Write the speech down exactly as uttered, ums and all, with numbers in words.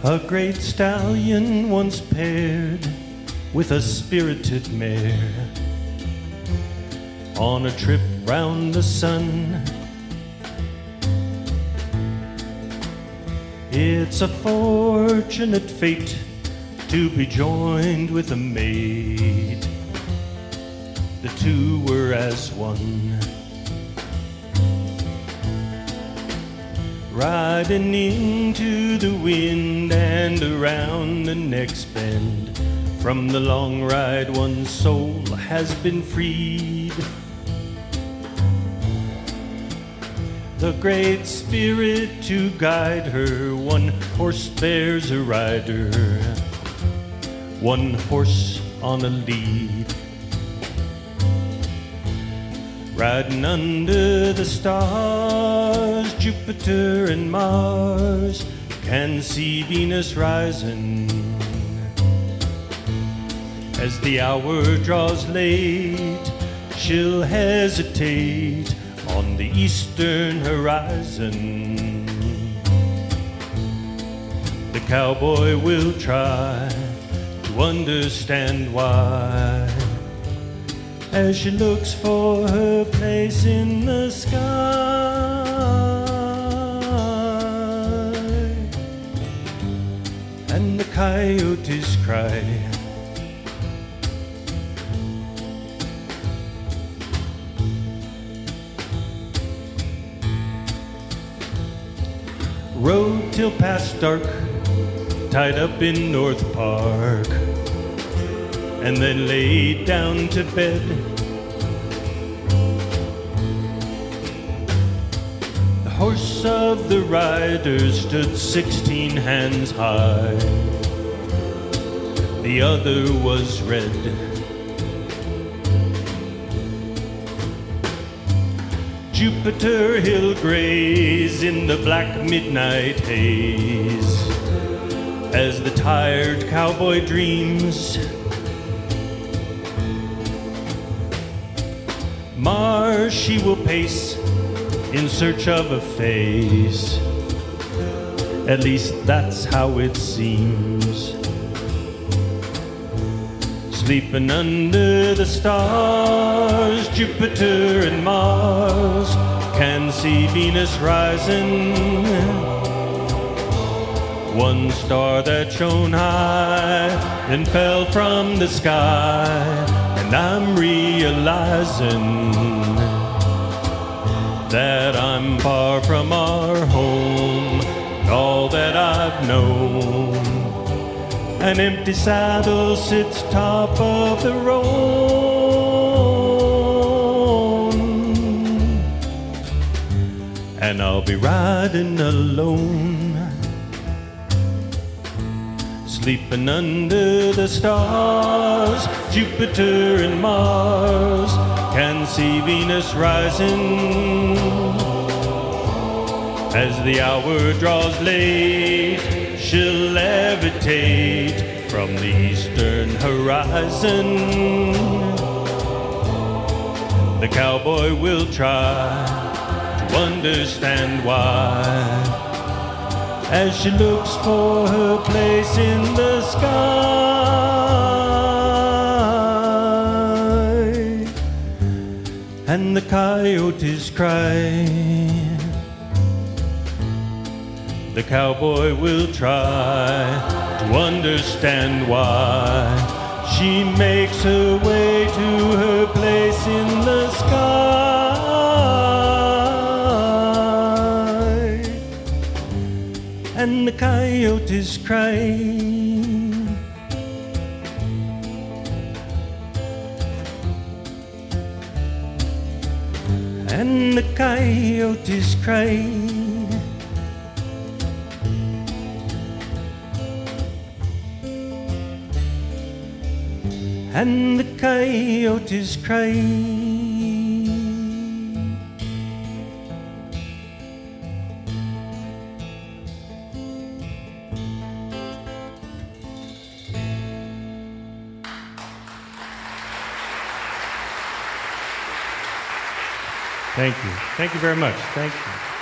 A great stallion once paired with a spirited mare on a trip round the sun. It's a fortunate fate to be joined with a mate. The two were as one, riding into the wind and around the next bend. From the long ride, one soul has been freed. The great spirit to guide her, one horse bears a rider, one horse on a lead. Riding under the stars, Jupiter and Mars can see Venus rising. As the hour draws late, she'll hesitate on the eastern horizon. The cowboy will try to understand why, as she looks for her place in the sky. And the coyotes cry. Rode till past dark, tied up in North Park, and then laid down to bed. The horse of the rider stood sixteen hands high, the other was red. Jupiter he'll graze in the black midnight haze, as the tired cowboy dreams. Mars she will pace in search of a face, at least that's how it seems. Sleeping under the stars, Jupiter and Mars can see Venus rising. One star that shone high and fell from the sky, and I'm realizing that I'm far from our home and all that I've known. An empty saddle sits top of the roan, and I'll be riding alone. Sleeping under the stars, Jupiter and Mars can see Venus rising. As the hour draws late, she'll levitate from the eastern horizon. The cowboy will try to understand why, as she looks for her place in the sky. And the coyotes cry. The cowboy will try to understand why she makes her way to her place in the sky. And the coyotes cry. And the coyotes cry. And the coyotes cry. Thank you. Thank you very much. Thank you.